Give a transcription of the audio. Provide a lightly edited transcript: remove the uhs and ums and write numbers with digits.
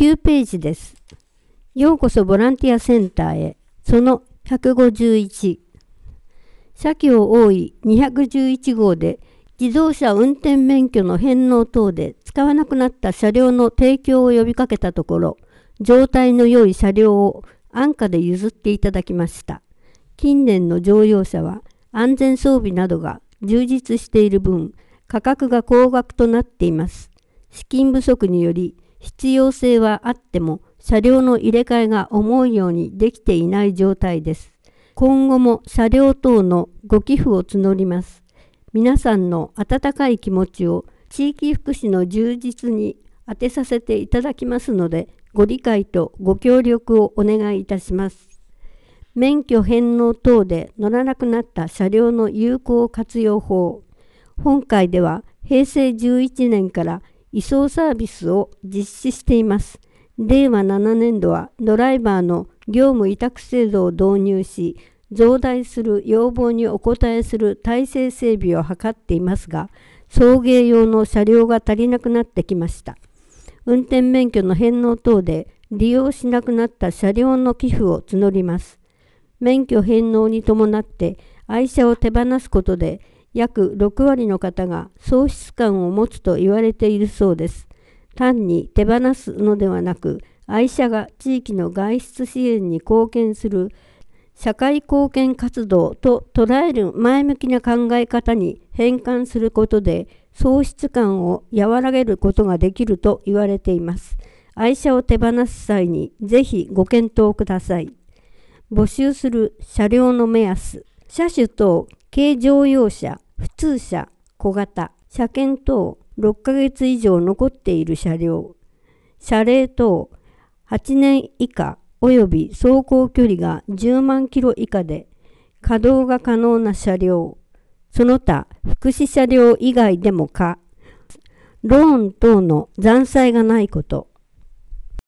9ページです。ようこそボランティアセンターへ。その151。社協多い211号で自動車運転免許の返納等で使わなくなった車両の提供を呼びかけたところ、状態の良い車両を安価で譲っていただきました。近年の乗用車は安全装備などが充実している分、価格が高額となっています。資金不足により必要性はあっても車両の入れ替えが思うようにできていない状態です。今後も車両等のご寄付を募ります。皆さんの温かい気持ちを地域福祉の充実に当てさせていただきますので、ご理解とご協力をお願いいたします。免許返納等で乗らなくなった車両の有効活用法。本会では平成11年から移送サービスを実施しています。令和7年度はドライバーの業務委託制度を導入し、増大する要望にお応えする体制整備を図っていますが、送迎用の車両が足りなくなってきました。運転免許の返納等で利用しなくなった車両の寄付を募ります。免許返納に伴って愛車を手放すことで、約6割の方が喪失感を持つと言われているそうです。単に手放すのではなく、愛車が地域の外出支援に貢献する社会貢献活動と捉える前向きな考え方に変換することで、喪失感を和らげることができると言われています。愛車を手放す際にぜひご検討ください。募集する車両の目安。車種等、軽乗用車、普通車、小型、車検等6ヶ月以上残っている車両。車齢等、8年以下および走行距離が10万キロ以下で稼働が可能な車両。その他、福祉車両以外でも可。ローン等の残債がないこと。